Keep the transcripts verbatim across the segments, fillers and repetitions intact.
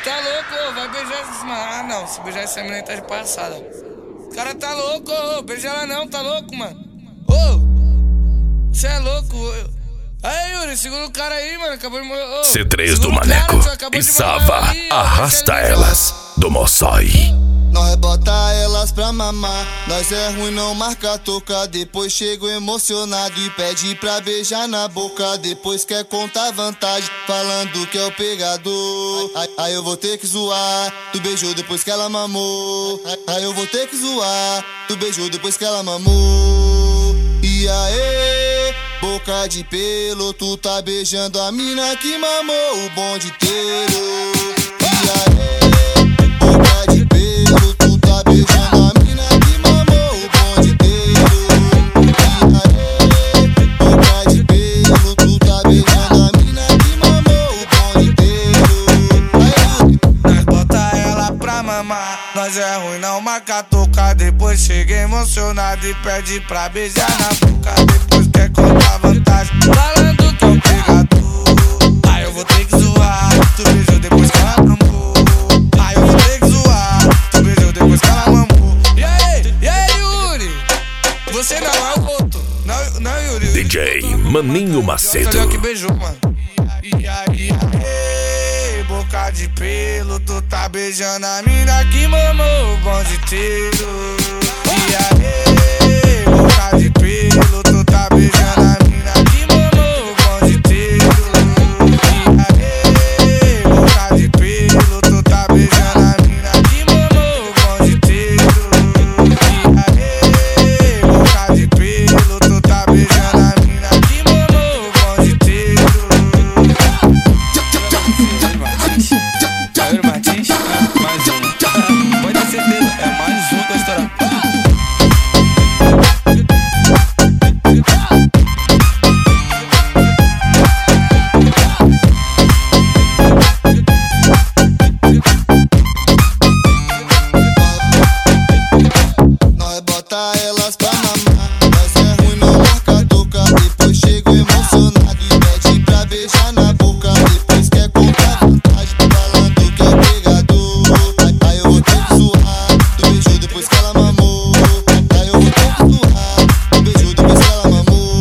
tá louco, vai beijar essa... Ah, não, se beijar essa menina tá de passada. O cara tá louco, ô, beija ela não, tá louco, mano. Ô, cê é louco, ô. Aí, Yuri, segura o cara aí, mano, acabou de morrer. C três do Maneco e Sava, arrasta elas do Mossói. Nós rebota elas pra mamar. Nós é ruim, não marca toca. Depois chego emocionado e pede pra beijar na boca. Depois quer contar vantagem, falando que é o pegador. Aí, aí eu vou ter que zoar. Tu beijou depois que ela mamou. Aí, aí eu vou ter que zoar. Tu beijou depois que ela mamou. E aí, boca de pelo, tu tá beijando a mina que mamou o bonde inteiro. E aí, boca de pelo, tu tá beijando a mina que mamou o bonde inteiro. E aí, boca de pelo, tu tá beijando a mina que mamou o bonde inteiro. Aí, nós bota ela pra mamar. Nós é ruim, não marca toca. Depois chega emocionado e pede pra beijar na boca. Depois quer contar vantagem, falando que é um pegador. Aí eu vou ter que zoar. Tu beijou depois que ela mamou. Aí eu vou ter que zoar. Tu beijou depois que ela mamou. E aí, e aí, Yuri? Você não é o outro. Não, não, Yuri. D J Maninho Macedo. Olha que beijou, mano. E aí, e aí, boca de pelo, tu tá beijando a mina que mamou o bonde inteiro. E aí, boca de pelo, tu tá beijando a mina que mamou o bonde inteiro. E aí, boca de pelo, tu tá beijando a mina que mamou o bonde inteiro. E aí, boca de pelo, tu tá beijando a mina que mamou o bonde inteiro. Jair Martins, mais um. Pode ter certeza, é mais um pra estourar. nós bota elas pra mamar. Nós é ruim, não marca toca. Depois chego emocionado e pede pra beijar na boca. Depois quer contar vantagem, falando que é pegador. Aí, aí eu vou ter que zoar. Tu beijou depois que ela mamou. Aí eu vou ter que zoar. Tu beijou depois que ela mamou.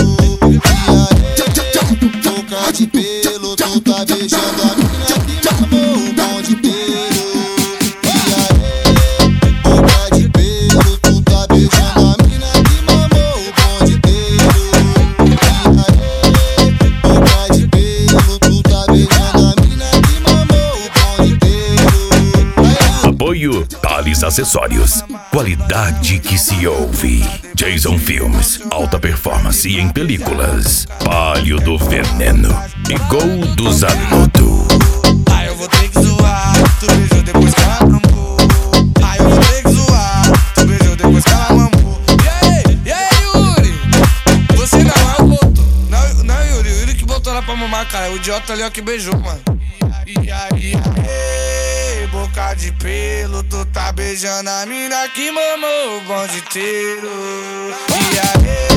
E aí, boca de pelo, tu tá beijando a mina que mamou o bonde inteiro. E aí, boca de pelo, tu tá beijando a mina que mamou o bonde inteiro. E aí, boca de pelo, tu tá beijando a mina que mamou o bonde inteiro. Apoio Thales Acessórios. Qualidade que se ouve. Jason Filmes. Alta performance em películas. Palio do Veneno e Gol do Zanudo. Aí eu vou ter que zoar. Tu beijou depois que ela mamou. Aí eu vou ter que zoar. Tu beijou depois que ela mamou. E aí, e aí, Yuri? Você não é o outro. Não, não, Yuri. O Yuri que botou ela pra mamar, cara. O idiota ali, ó, que beijou, mano. E aí, e aí, boca de pelo, tu tá beijando a mina que mamou o bonde inteiro. E aí,